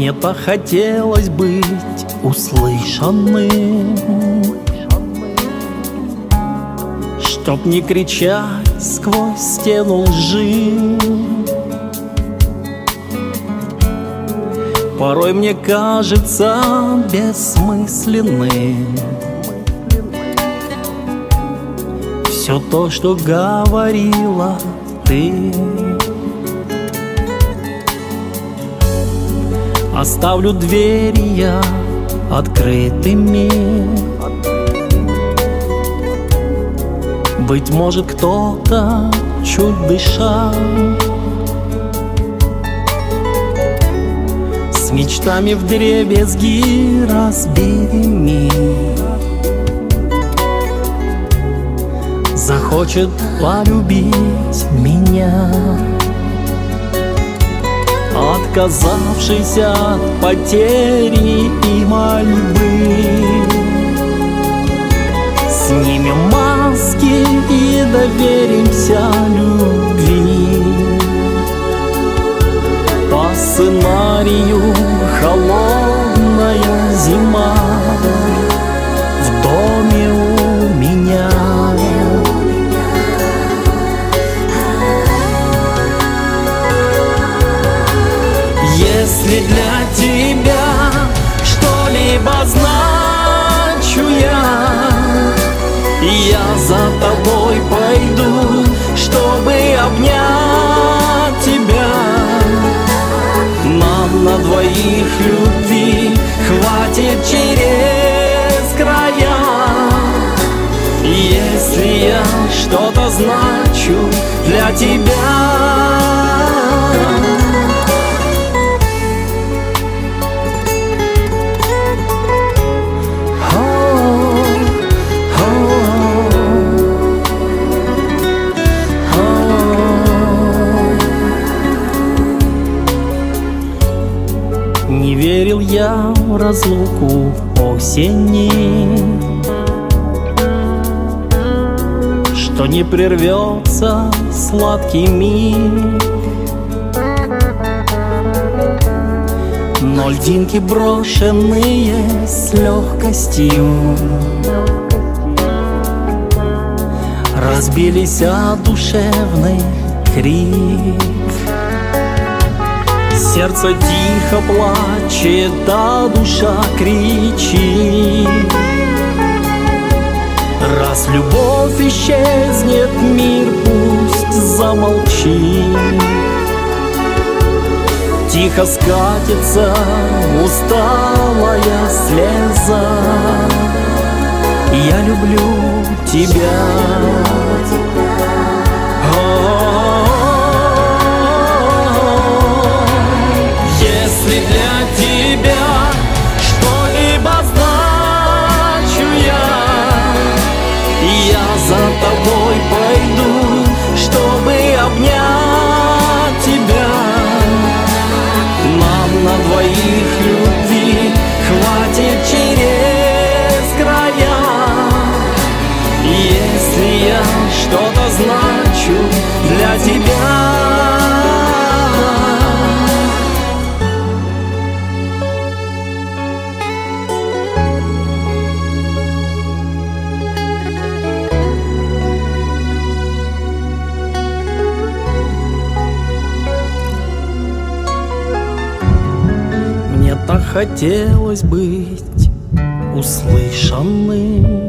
Мне так хотелось быть услышанным, чтоб не кричать сквозь стену лжи. Порой мне кажется бессмысленным все то, что говорила ты. Оставлю двери я открытыми. Быть может, кто-то чуть дышал с мечтами вдребезги разбитыми, захочет полюбить меня, отказавшись от потери и мольбы. Снимем маски и доверимся любви. По сценарию холодная зима в доме у меня. Если для тебя что-либо значу я за тобой пойду, чтобы обнять тебя. Нам на двоих любви хватит через края. Если я что-то значу для тебя. Не верил я в разлуку осени, что не прервется сладкий миг. Но льдинки, брошенные с легкостью, разбились о душевный крик. Сердце тихо плачет, а душа кричит. Раз любовь исчезнет, мир пусть замолчит. Тихо скатится усталая слеза. Я люблю тебя. Если для тебя что-либо значу я за тобой пойду, чтобы обнять тебя. Нам на двоих любви хватит через края. Если я что-то значу для тебя. Так хотелось быть услышанным,